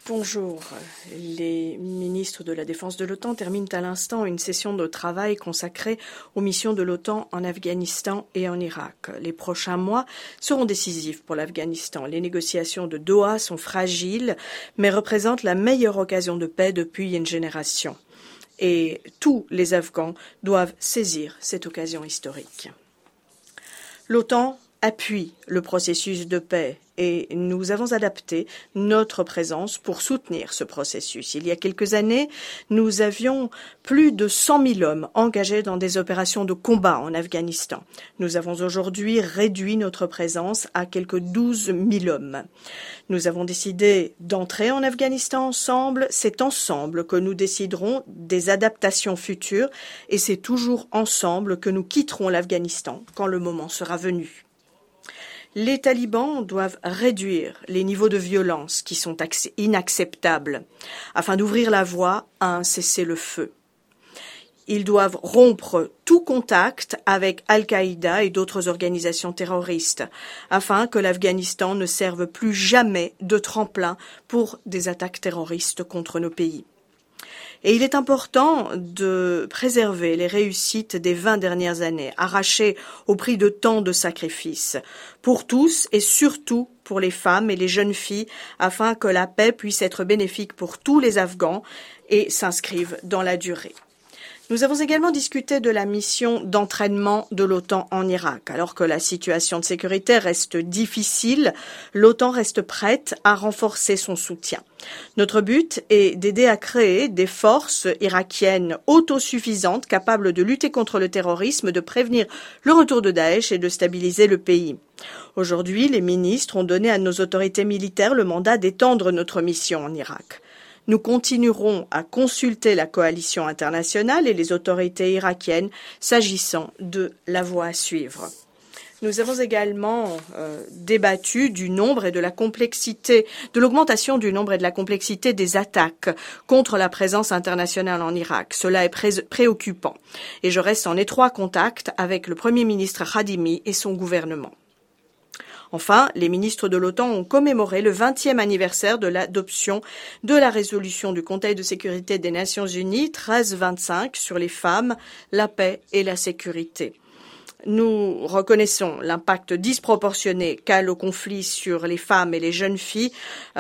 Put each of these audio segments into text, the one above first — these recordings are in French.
Bonjour. Les ministres de la Défense de l'OTAN terminent à l'instant une session de travail consacrée aux missions de l'OTAN en Afghanistan et en Irak. Les prochains mois seront décisifs pour l'Afghanistan. Les négociations de Doha sont fragiles, mais représentent la meilleure occasion de paix depuis une génération. Et tous les Afghans doivent saisir cette occasion historique. L'OTAN appuie le processus de paix et nous avons adapté notre présence pour soutenir ce processus. Il y a quelques années, nous avions plus de 100 000 hommes engagés dans des opérations de combat en Afghanistan. Nous avons aujourd'hui réduit notre présence à quelques 12 000 hommes. Nous avons décidé d'entrer en Afghanistan ensemble. C'est ensemble que nous déciderons des adaptations futures et c'est toujours ensemble que nous quitterons l'Afghanistan quand le moment sera venu. Les talibans doivent réduire les niveaux de violence qui sont inacceptables afin d'ouvrir la voie à un cessez-le-feu. Ils doivent rompre tout contact avec Al-Qaïda et d'autres organisations terroristes afin que l'Afghanistan ne serve plus jamais de tremplin pour des attaques terroristes contre nos pays. Et il est important de préserver les réussites des 20 dernières années, arrachées au prix de tant de sacrifices, pour tous et surtout pour les femmes et les jeunes filles, afin que la paix puisse être bénéfique pour tous les Afghans et s'inscrive dans la durée. Nous avons également discuté de la mission d'entraînement de l'OTAN en Irak. Alors que la situation de sécurité reste difficile, l'OTAN reste prête à renforcer son soutien. Notre but est d'aider à créer des forces irakiennes autosuffisantes capables de lutter contre le terrorisme, de prévenir le retour de Daesh et de stabiliser le pays. Aujourd'hui, les ministres ont donné à nos autorités militaires le mandat d'étendre notre mission en Irak. Nous continuerons à consulter la coalition internationale et les autorités irakiennes s'agissant de la voie à suivre. Nous avons également débattu du nombre et de la complexité, de l'augmentation du nombre et de la complexité des attaques contre la présence internationale en Irak. Cela est préoccupant et je reste en étroit contact avec le Premier ministre Khadimi et son gouvernement. Enfin, les ministres de l'OTAN ont commémoré le 20e anniversaire de l'adoption de la résolution du Conseil de sécurité des Nations Unies 1325 sur les femmes, la paix et la sécurité. Nous reconnaissons l'impact disproportionné qu'a le conflit sur les femmes et les jeunes filles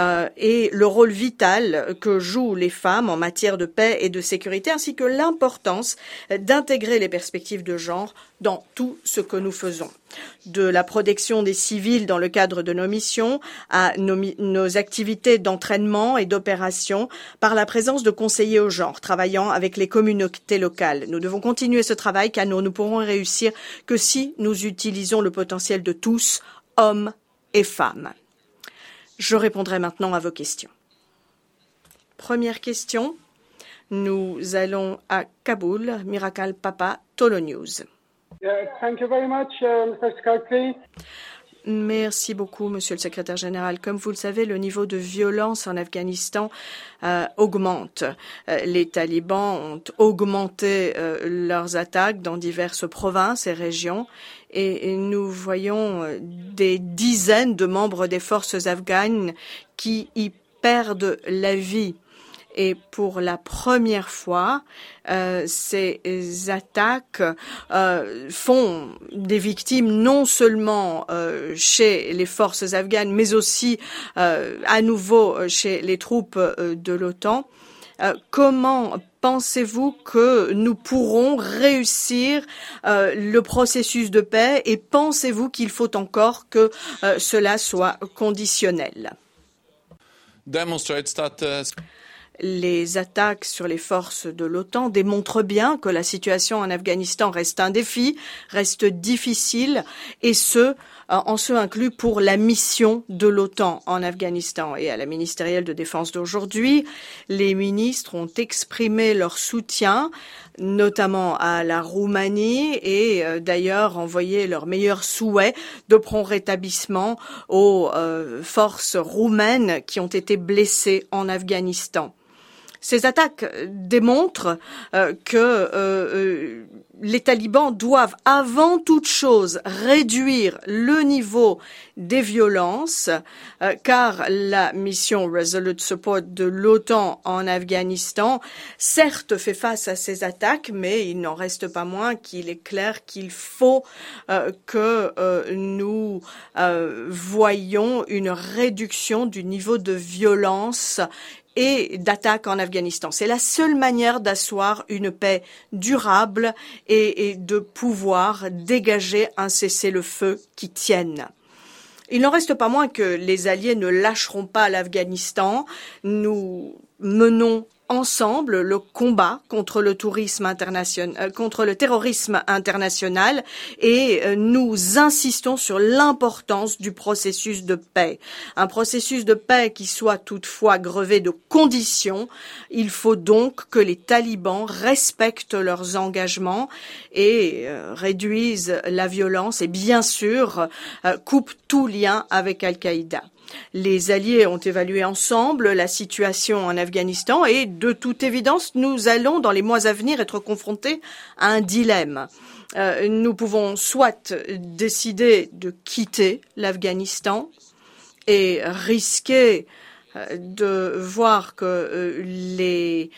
et le rôle vital que jouent les femmes en matière de paix et de sécurité, ainsi que l'importance d'intégrer les perspectives de genre dans tout ce que nous faisons. De la protection des civils dans le cadre de nos missions à nos activités d'entraînement et d'opération par la présence de conseillers au genre travaillant avec les communautés locales. Nous devons continuer ce travail car nous ne pourrons réussir que si nous utilisons le potentiel de tous, hommes et femmes. Je répondrai maintenant à vos questions. Première question. Nous allons à Kaboul, Miracle Papa, Tolo News. Thank you very much, Mr. Secretary. Merci beaucoup, Monsieur le Secrétaire général. Comme vous le savez, le niveau de violence en Afghanistan augmente. Les talibans ont augmenté leurs attaques dans diverses provinces et régions et nous voyons des dizaines de membres des forces afghanes qui y perdent la vie. Et pour la première fois, ces attaques font des victimes non seulement chez les forces afghanes, mais aussi à nouveau chez les troupes de l'OTAN. Comment pensez-vous que nous pourrons réussir le processus de paix et pensez-vous qu'il faut encore que cela soit conditionnel? Les attaques sur les forces de l'OTAN démontrent bien que la situation en Afghanistan reste un défi, reste difficile, et en ce inclus pour la mission de l'OTAN en Afghanistan. Et à la ministérielle de défense d'aujourd'hui, les ministres ont exprimé leur soutien, notamment à la Roumanie, et d'ailleurs envoyé leurs meilleurs souhaits de prompt rétablissement aux forces roumaines qui ont été blessées en Afghanistan. Ces attaques démontrent que les talibans doivent avant toute chose réduire le niveau des violences car la mission Resolute Support de l'OTAN en Afghanistan certes fait face à ces attaques, mais il n'en reste pas moins qu'il est clair qu'il faut que nous voyions une réduction du niveau de violence et d'attaque en Afghanistan. C'est la seule manière d'asseoir une paix durable et de pouvoir dégager un cessez-le-feu qui tienne. Il n'en reste pas moins que les Alliés ne lâcheront pas l'Afghanistan. Nous menons ensemble le combat contre le terrorisme international et nous insistons sur l'importance du processus de paix. Un processus de paix qui soit toutefois grevé de conditions. Il faut donc que les talibans respectent leurs engagements et réduisent la violence et bien sûr coupent tout lien avec Al-Qaïda. Les alliés ont évalué ensemble la situation en Afghanistan et de toute évidence, nous allons dans les mois à venir être confrontés à un dilemme. Nous pouvons soit décider de quitter l'Afghanistan et risquer de voir que les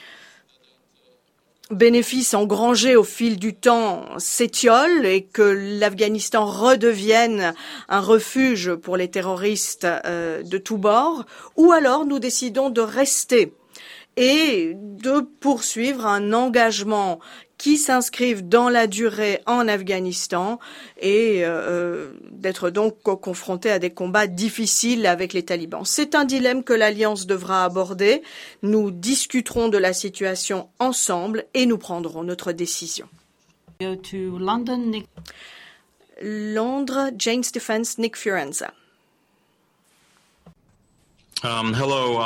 bénéfices engrangés au fil du temps s'étiolent et que l'Afghanistan redevienne un refuge pour les terroristes de tous bords, ou alors nous décidons de rester et de poursuivre un engagement qui s'inscrivent dans la durée en Afghanistan et d'être donc confrontés à des combats difficiles avec les talibans. C'est un dilemme que l'Alliance devra aborder. Nous discuterons de la situation ensemble et nous prendrons notre décision. Londres, Jane Stephens, Nick Fiorenza. Hello.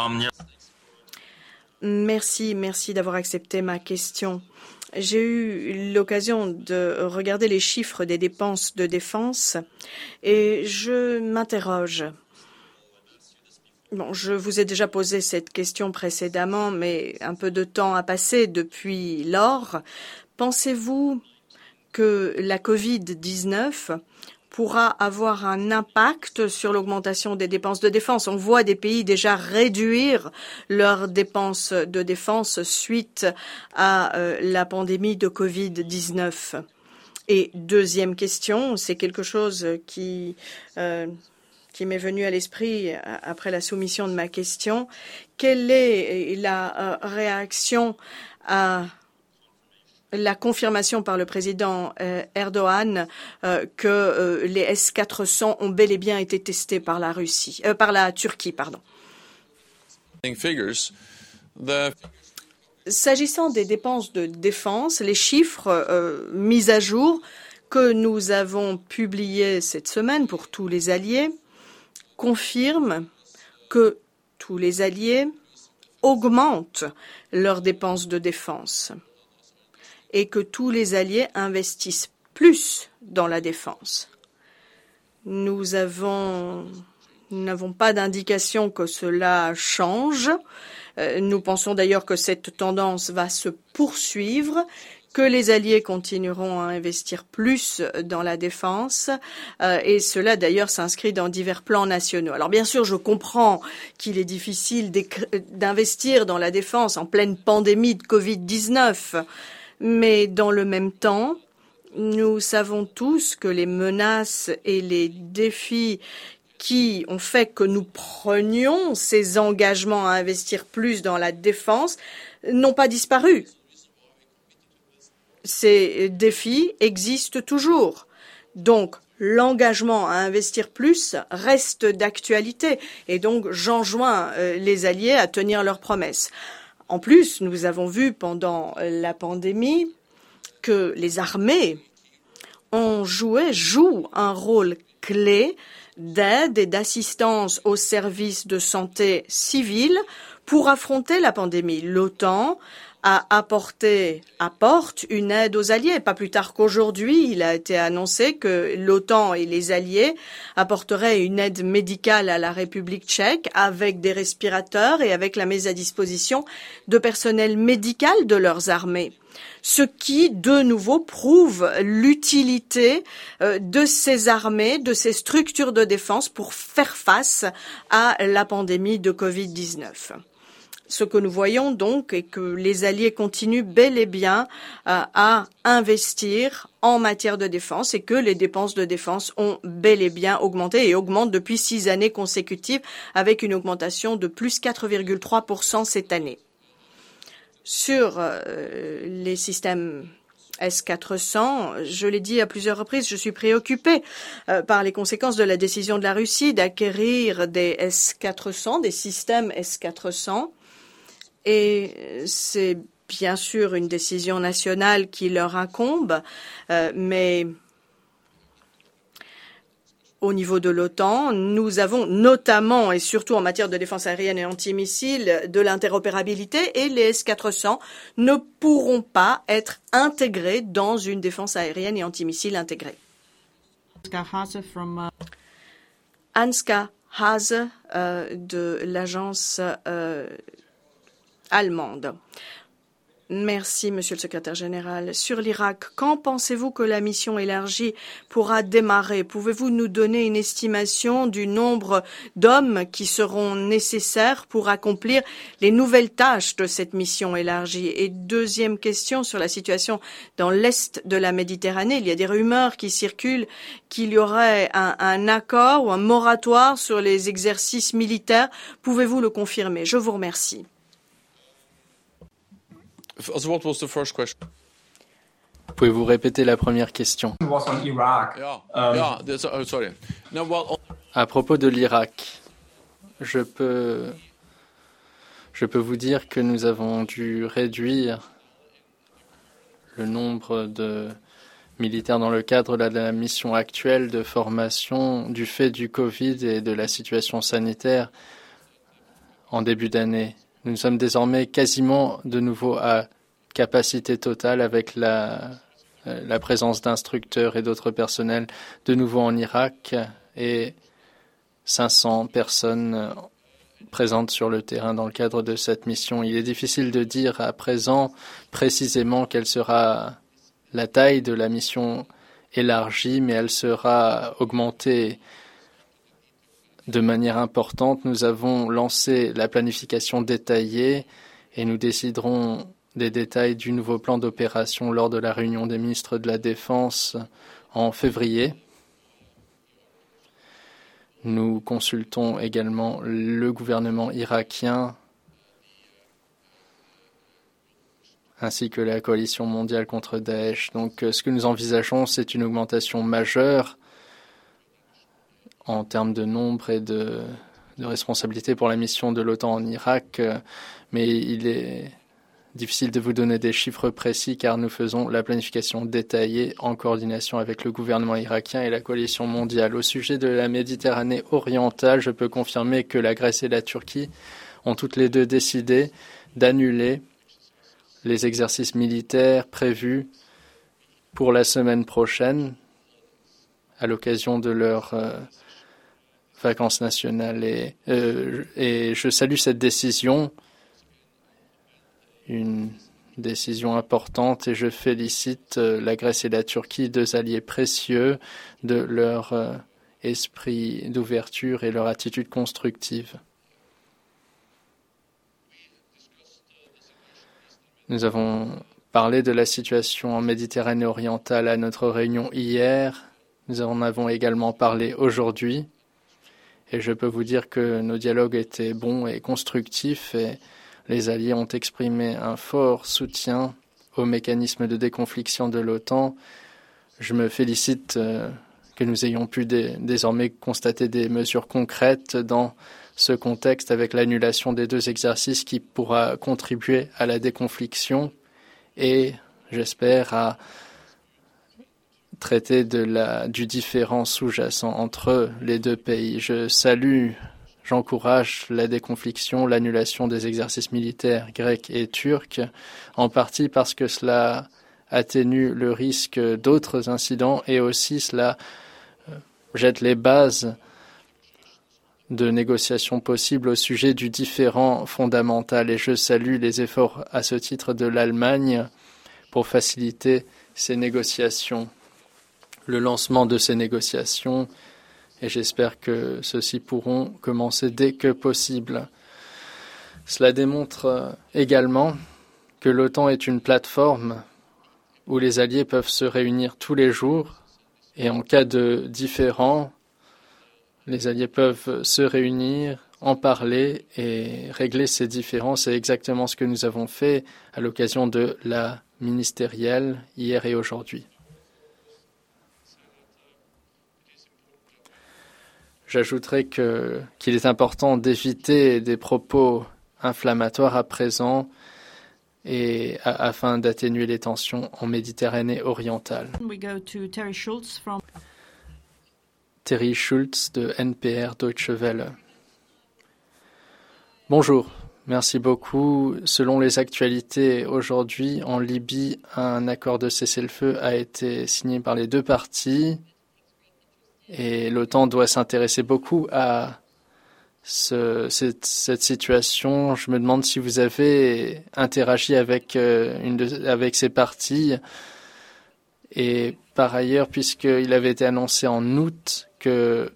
Merci d'avoir accepté ma question. J'ai eu l'occasion de regarder les chiffres des dépenses de défense et je m'interroge. Bon, je vous ai déjà posé cette question précédemment, mais un peu de temps a passé depuis lors. Pensez-vous que la Covid-19 pourra avoir un impact sur l'augmentation des dépenses de défense? On voit des pays déjà réduire leurs dépenses de défense suite à la pandémie de Covid-19. Et deuxième question, c'est quelque chose qui m'est venu à l'esprit après la soumission de ma question. Quelle est la réaction à la confirmation par le président Erdogan que les S-400 ont bel et bien été testés par la Turquie, pardon. S'agissant des dépenses de défense, les chiffres mis à jour que nous avons publiés cette semaine pour tous les alliés confirment que tous les alliés augmentent leurs dépenses de défense et que tous les alliés investissent plus dans la défense. Nous n'avons pas d'indication que cela change. Nous pensons d'ailleurs que cette tendance va se poursuivre, que les alliés continueront à investir plus dans la défense et cela d'ailleurs s'inscrit dans divers plans nationaux. Alors bien sûr, je comprends qu'il est difficile d'investir dans la défense en pleine pandémie de Covid-19, mais dans le même temps, nous savons tous que les menaces et les défis qui ont fait que nous prenions ces engagements à investir plus dans la défense n'ont pas disparu. Ces défis existent toujours. Donc, l'engagement à investir plus reste d'actualité et donc j'enjoins les alliés à tenir leurs promesses. En plus, nous avons vu pendant la pandémie que les armées jouent un rôle clé d'aide et d'assistance aux services de santé civile pour affronter la pandémie. L'OTAN apporte une aide aux alliés. Pas plus tard qu'aujourd'hui, il a été annoncé que l'OTAN et les alliés apporteraient une aide médicale à la République tchèque avec des respirateurs et avec la mise à disposition de personnel médical de leurs armées. Ce qui, de nouveau, prouve l'utilité de ces armées, de ces structures de défense pour faire face à la pandémie de Covid-19. Ce que nous voyons donc est que les alliés continuent bel et bien à investir en matière de défense et que les dépenses de défense ont bel et bien augmenté et augmentent depuis 6 années consécutives avec une augmentation de plus 4,3% cette année. Sur les systèmes S-400, je l'ai dit à plusieurs reprises, je suis préoccupée par les conséquences de la décision de la Russie d'acquérir des S-400, des systèmes S-400. Et c'est bien sûr une décision nationale qui leur incombe, mais au niveau de l'OTAN, nous avons notamment et surtout en matière de défense aérienne et antimissiles de l'interopérabilité et les S-400 ne pourront pas être intégrés dans une défense aérienne et antimissile intégrée. Ansgar Hase de l'agence allemande. Merci, Monsieur le Secrétaire général. Sur l'Irak, quand pensez-vous que la mission élargie pourra démarrer? Pouvez-vous nous donner une estimation du nombre d'hommes qui seront nécessaires pour accomplir les nouvelles tâches de cette mission élargie? Et deuxième question sur la situation dans l'est de la Méditerranée. Il y a des rumeurs qui circulent qu'il y aurait un accord ou un moratoire sur les exercices militaires. Pouvez-vous le confirmer? Je vous remercie. What was the first question? Pouvez-vous répéter la première question? Sorry. No, well, À propos de l'Irak, je peux vous dire que nous avons dû réduire le nombre de militaires dans le cadre de la mission actuelle de formation du fait du Covid et de la situation sanitaire en début d'année. Nous sommes désormais quasiment de nouveau à capacité totale avec la présence d'instructeurs et d'autres personnels de nouveau en Irak et 500 personnes présentes sur le terrain dans le cadre de cette mission. Il est difficile de dire à présent précisément quelle sera la taille de la mission élargie, mais elle sera augmentée de manière importante. Nous avons lancé la planification détaillée et nous déciderons des détails du nouveau plan d'opération lors de la réunion des ministres de la Défense en février. Nous consultons également le gouvernement irakien ainsi que la coalition mondiale contre Daesh. Donc, ce que nous envisageons, c'est une augmentation majeure en termes de nombre et de responsabilité pour la mission de l'OTAN en Irak, mais il est difficile de vous donner des chiffres précis car nous faisons la planification détaillée en coordination avec le gouvernement irakien et la coalition mondiale. Au sujet de la Méditerranée orientale, je peux confirmer que la Grèce et la Turquie ont toutes les deux décidé d'annuler les exercices militaires prévus pour la semaine prochaine à l'occasion de leur vacances nationales et je salue cette décision, une décision importante, et je félicite la Grèce et la Turquie, deux alliés précieux, de leur esprit d'ouverture et leur attitude constructive. Nous avons parlé de la situation en Méditerranée orientale à notre réunion hier. Nous en avons également parlé aujourd'hui. Et je peux vous dire que nos dialogues étaient bons et constructifs et les alliés ont exprimé un fort soutien au mécanisme de déconfliction de l'OTAN. Je me félicite que nous ayons pu désormais constater des mesures concrètes dans ce contexte avec l'annulation des deux exercices qui pourra contribuer à la déconfliction et, j'espère, à traiter du différend sous-jacent entre les deux pays. Je salue j'encourage la déconfliction, l'annulation des exercices militaires grecs et turcs, en partie parce que cela atténue le risque d'autres incidents et aussi cela jette les bases de négociations possibles au sujet du différend fondamental. Et je salue les efforts à ce titre de l'Allemagne pour faciliter ces négociations, le lancement de ces négociations, et j'espère que ceux-ci pourront commencer dès que possible. Cela démontre également que l'OTAN est une plateforme où les alliés peuvent se réunir tous les jours et en cas de différend, les alliés peuvent se réunir, en parler et régler ces différends. C'est exactement ce que nous avons fait à l'occasion de la ministérielle hier et aujourd'hui. J'ajouterai qu'il est important d'éviter des propos inflammatoires à présent et afin d'atténuer les tensions en Méditerranée orientale. We go to Terry Schultz from Terry Schultz de NPR Deutsche Welle. Bonjour, merci beaucoup. Selon les actualités aujourd'hui, en Libye, un accord de cessez-le-feu a été signé par les deux parties et l'OTAN doit s'intéresser beaucoup à cette situation. Je me demande si vous avez interagi avec ces parties. Et par ailleurs, puisqu'il avait été annoncé en août que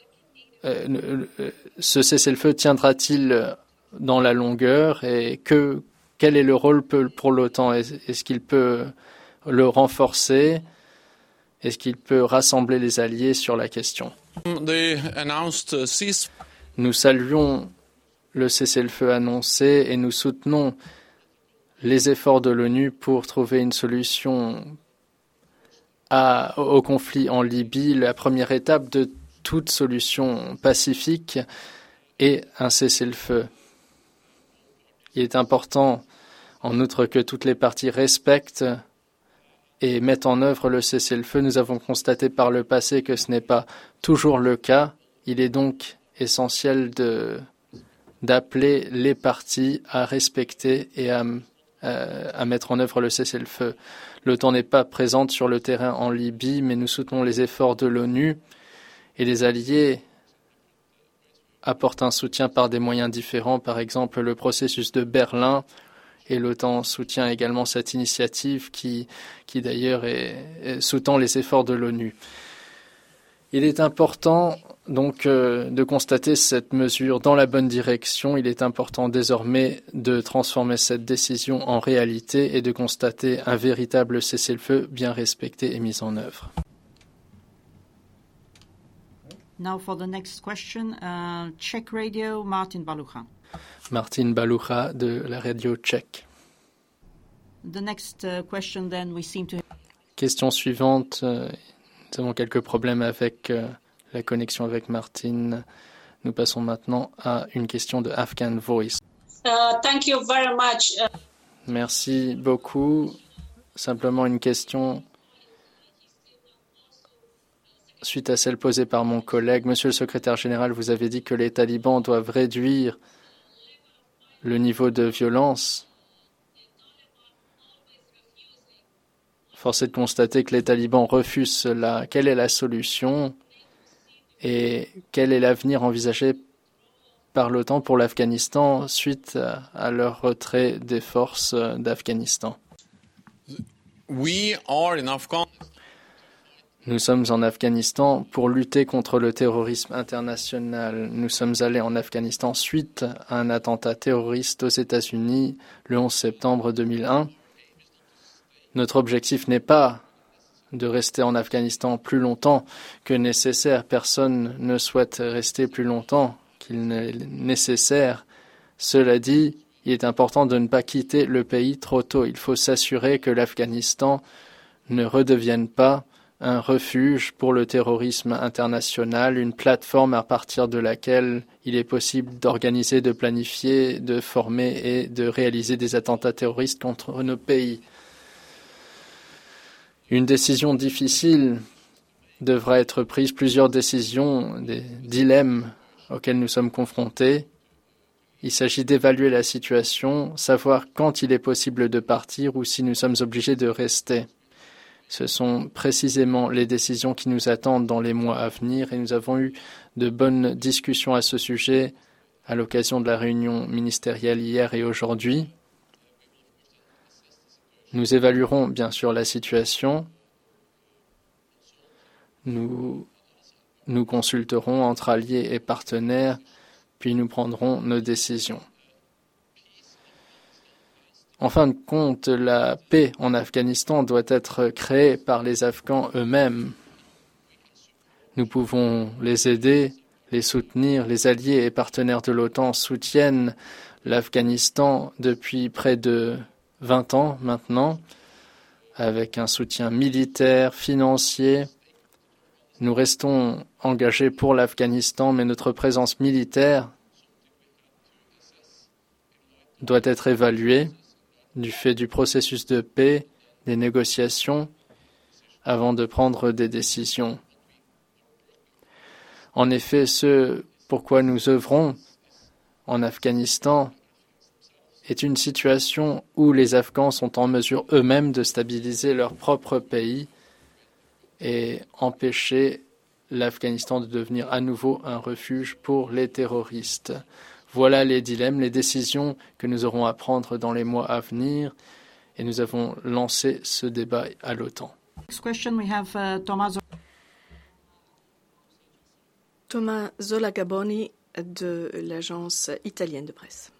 ce cessez-le-feu tiendra-t-il dans la longueur et quel est le rôle pour l'OTAN? Est-ce qu'il peut le renforcer? Est-ce qu'il peut rassembler les alliés sur la question? Nous saluons le cessez-le-feu annoncé et nous soutenons les efforts de l'ONU pour trouver une solution au conflit en Libye. La première étape de toute solution pacifique est un cessez-le-feu. Il est important, en outre, que toutes les parties respectent et mettent en œuvre le cessez-le-feu. Nous avons constaté par le passé que ce n'est pas toujours le cas. Il est donc essentiel d'appeler les parties à respecter et à mettre en œuvre le cessez-le-feu. L'OTAN n'est pas présente sur le terrain en Libye, mais nous soutenons les efforts de l'ONU et les alliés apportent un soutien par des moyens différents, par exemple le processus de Berlin, et l'OTAN soutient également cette initiative qui d'ailleurs sous-tend les efforts de l'ONU. Il est important donc de constater cette mesure dans la bonne direction. Il est important désormais de transformer cette décision en réalité et de constater un véritable cessez-le-feu bien respecté et mis en œuvre. Now for the next question, Czech Radio, Martin Balucha. Martin Balucha de la radio tchèque. The next question then we seem to... Question suivante. Nous avons quelques problèmes avec la connexion avec Martin. Nous passons maintenant à une question de Afghan Voice. Thank you very much. Merci beaucoup. Simplement une question suite à celle posée par mon collègue. Monsieur le secrétaire général, vous avez dit que les talibans doivent réduire le niveau de violence. Force est de constater que les talibans refusent cela. Quelle est la solution et quel est l'avenir envisagé par l'OTAN pour l'Afghanistan suite à leur retrait des forces d'Afghanistan? Nous sommes en Afghanistan pour lutter contre le terrorisme international. Nous sommes allés en Afghanistan suite à un attentat terroriste aux États-Unis le 11 septembre 2001. Notre objectif n'est pas de rester en Afghanistan plus longtemps que nécessaire. Personne ne souhaite rester plus longtemps qu'il n'est nécessaire. Cela dit, il est important de ne pas quitter le pays trop tôt. Il faut s'assurer que l'Afghanistan ne redevienne pas un refuge pour le terrorisme international, une plateforme à partir de laquelle il est possible d'organiser, de planifier, de former et de réaliser des attentats terroristes contre nos pays. Une décision difficile devra être prise. Plusieurs décisions, des dilemmes auxquels nous sommes confrontés. Il s'agit d'évaluer la situation, savoir quand il est possible de partir ou si nous sommes obligés de rester. Ce sont précisément les décisions qui nous attendent dans les mois à venir et nous avons eu de bonnes discussions à ce sujet à l'occasion de la réunion ministérielle hier et aujourd'hui. Nous évaluerons bien sûr la situation. Nous consulterons entre alliés et partenaires, puis nous prendrons nos décisions. En fin de compte, la paix en Afghanistan doit être créée par les Afghans eux-mêmes. Nous pouvons les aider, les soutenir. Les alliés et partenaires de l'OTAN soutiennent l'Afghanistan depuis près de 20 ans maintenant, avec un soutien militaire, financier. Nous restons engagés pour l'Afghanistan, mais notre présence militaire doit être évaluée du fait du processus de paix, des négociations, avant de prendre des décisions. En effet, ce pourquoi nous œuvrons en Afghanistan est une situation où les Afghans sont en mesure eux-mêmes de stabiliser leur propre pays et empêcher l'Afghanistan de devenir à nouveau un refuge pour les terroristes. Voilà les dilemmes, les décisions que nous aurons à prendre dans les mois à venir et nous avons lancé ce débat à l'OTAN. Next question, we have Thomas Zola-Gaboni de l'agence italienne de presse.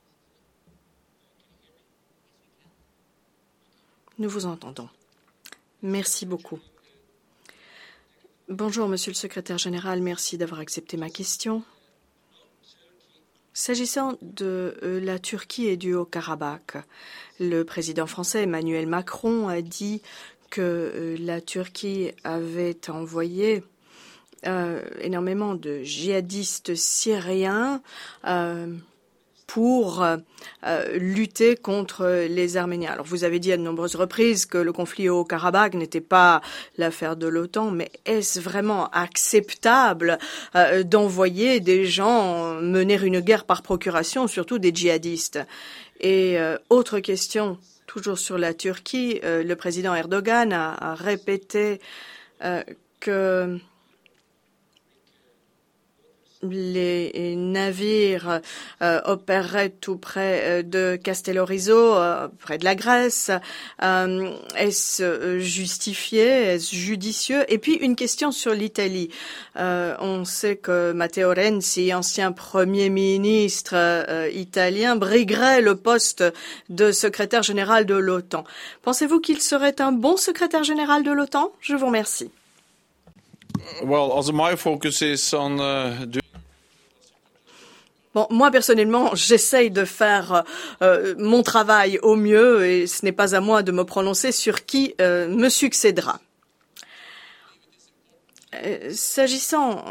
Nous vous entendons. Merci beaucoup. Bonjour, Monsieur le Secrétaire général. Merci d'avoir accepté ma question. S'agissant de la Turquie et du Haut-Karabakh, le président français Emmanuel Macron a dit que la Turquie avait envoyé énormément de djihadistes syriens pour lutter contre les Arméniens. Alors, vous avez dit à de nombreuses reprises que le conflit au Karabakh n'était pas l'affaire de l'OTAN, mais est-ce vraiment acceptable d'envoyer des gens mener une guerre par procuration, surtout des djihadistes? Et autre question, toujours sur la Turquie, le président Erdogan a répété que les navires opéreraient tout près de Castellorizo, près de la Grèce. Est-ce justifié? Est-ce judicieux? Et puis une question sur l'Italie. On sait que Matteo Renzi, ancien Premier ministre italien, briguerait le poste de secrétaire général de l'OTAN. Pensez-vous qu'il serait un bon secrétaire général de l'OTAN? Je vous remercie. Well, also my focus is on Bon, moi personnellement, j'essaye de faire mon travail au mieux et ce n'est pas à moi de me prononcer sur qui me succédera. S'agissant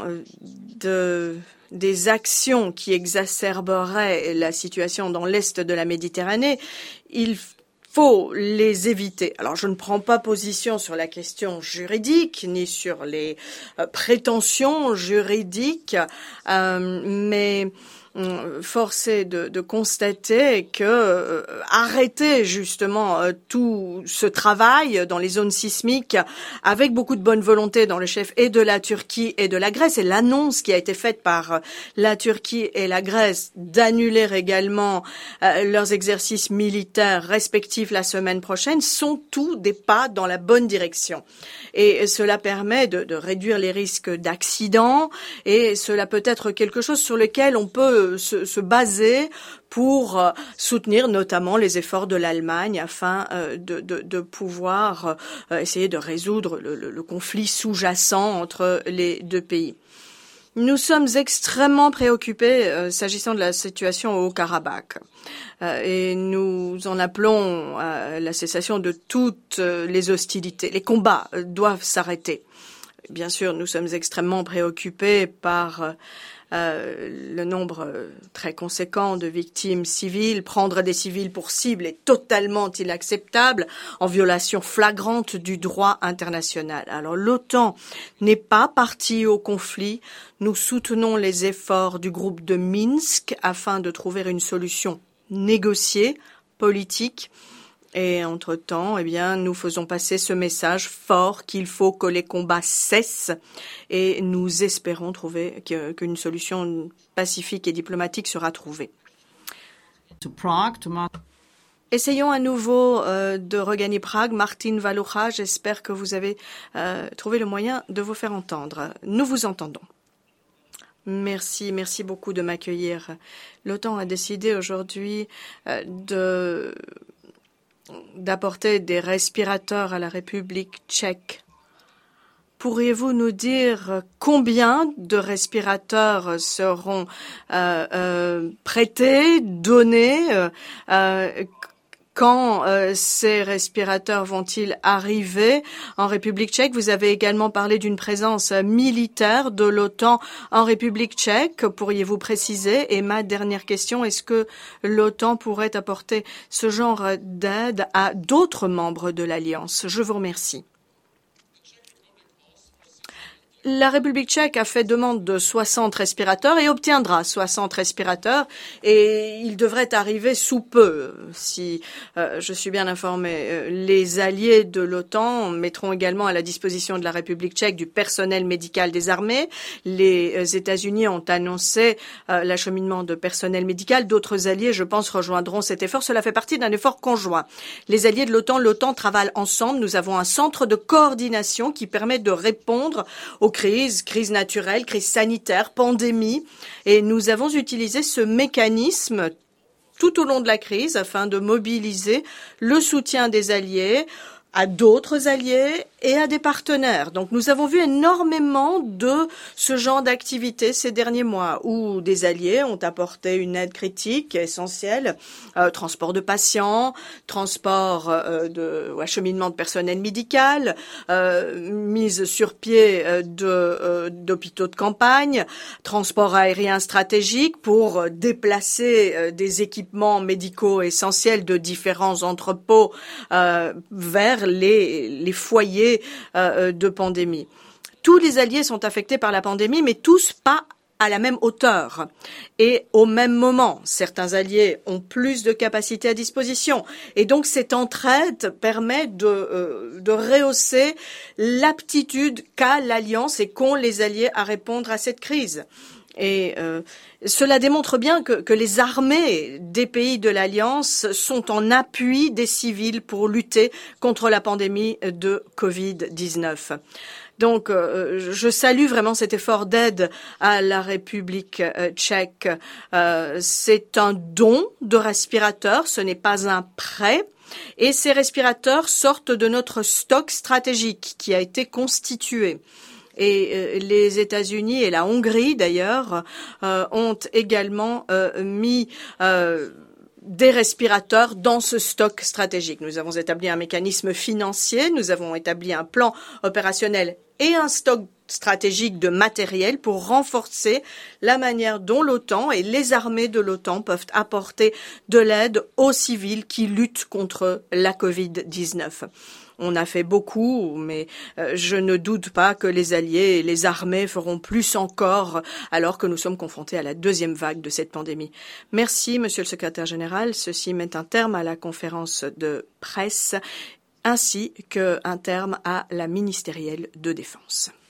des actions qui exacerberaient la situation dans l'est de la Méditerranée, il faut les éviter. Alors, je ne prends pas position sur la question juridique ni sur les prétentions juridiques, mais force est de constater que arrêter justement tout ce travail dans les zones sismiques avec beaucoup de bonne volonté dans le chef et de la Turquie et de la Grèce, et l'annonce qui a été faite par la Turquie et la Grèce d'annuler également leurs exercices militaires respectifs la semaine prochaine, sont tous des pas dans la bonne direction. Et cela permet de réduire les risques d'accidents, et cela peut être quelque chose sur lequel on peut se baser pour soutenir notamment les efforts de l'Allemagne afin de pouvoir essayer de résoudre le conflit sous-jacent entre les deux pays. Nous sommes extrêmement préoccupés s'agissant de la situation au Karabakh et nous en appelons à la cessation de toutes les hostilités. Les combats doivent s'arrêter. bien sûr, nous sommes extrêmement préoccupés par le nombre très conséquent de victimes civiles. Prendre des civils pour cible est totalement inacceptable, en violation flagrante du droit international. Alors l'OTAN n'est pas partie au conflit. Nous soutenons les efforts du groupe de Minsk afin de trouver une solution négociée, politique. Et entre-temps, eh bien, nous faisons passer ce message fort qu'il faut que les combats cessent et nous espérons trouver qu'une solution pacifique et diplomatique sera trouvée. Essayons à nouveau de regagner Prague. Martin Valucha, j'espère que vous avez trouvé le moyen de vous faire entendre. Nous vous entendons. Merci beaucoup de m'accueillir. L'OTAN a décidé aujourd'hui d'apporter des respirateurs à la République tchèque. Pourriez-vous nous dire combien de respirateurs seront prêtés, donnés, quand ces respirateurs vont-ils arriver en République tchèque? Vous avez également parlé d'une présence militaire de l'OTAN en République tchèque. Pourriez-vous préciser? Et ma dernière question, est-ce que l'OTAN pourrait apporter ce genre d'aide à d'autres membres de l'Alliance? Je vous remercie. La République tchèque a fait demande de 60 respirateurs et obtiendra 60 respirateurs et ils devraient arriver sous peu, si je suis bien informé. Les alliés de l'OTAN mettront également à la disposition de la République tchèque du personnel médical des armées. Les États-Unis ont annoncé l'acheminement de personnel médical. D'autres alliés, je pense, rejoindront cet effort. Cela fait partie d'un effort conjoint. Les alliés de l'OTAN travaillent ensemble. Nous avons un centre de coordination qui permet de répondre aux crise naturelle, crise sanitaire, pandémie. Et nous avons utilisé ce mécanisme tout au long de la crise afin de mobiliser le soutien des alliés à d'autres alliés et à des partenaires. Donc nous avons vu énormément de ce genre d'activités ces derniers mois où des alliés ont apporté une aide critique essentielle, transport de patients, transport ou acheminement de personnel médical, mise sur pied d'hôpitaux de campagne, transport aérien stratégique pour déplacer des équipements médicaux essentiels de différents entrepôts vers les foyers de pandémie. Tous les alliés sont affectés par la pandémie, mais tous pas à la même hauteur et au même moment. Certains alliés ont plus de capacités à disposition et donc cette entraide permet de rehausser l'aptitude qu'a l'Alliance et qu'ont les alliés à répondre à cette crise. Et cela démontre bien que les armées des pays de l'Alliance sont en appui des civils pour lutter contre la pandémie de Covid-19. Donc, je salue vraiment cet effort d'aide à la République tchèque. C'est un don de respirateurs, ce n'est pas un prêt. Et ces respirateurs sortent de notre stock stratégique qui a été constitué. Et les États-Unis et la Hongrie, d'ailleurs, ont également mis des respirateurs dans ce stock stratégique. Nous avons établi un mécanisme financier, nous avons établi un plan opérationnel et un stock stratégique de matériel pour renforcer la manière dont l'OTAN et les armées de l'OTAN peuvent apporter de l'aide aux civils qui luttent contre la Covid-19. On a fait beaucoup, mais je ne doute pas que les alliés et les armées feront plus encore alors que nous sommes confrontés à la deuxième vague de cette pandémie. Merci, Monsieur le Secrétaire général. Ceci met un terme à la conférence de presse ainsi qu'un terme à la ministérielle de défense.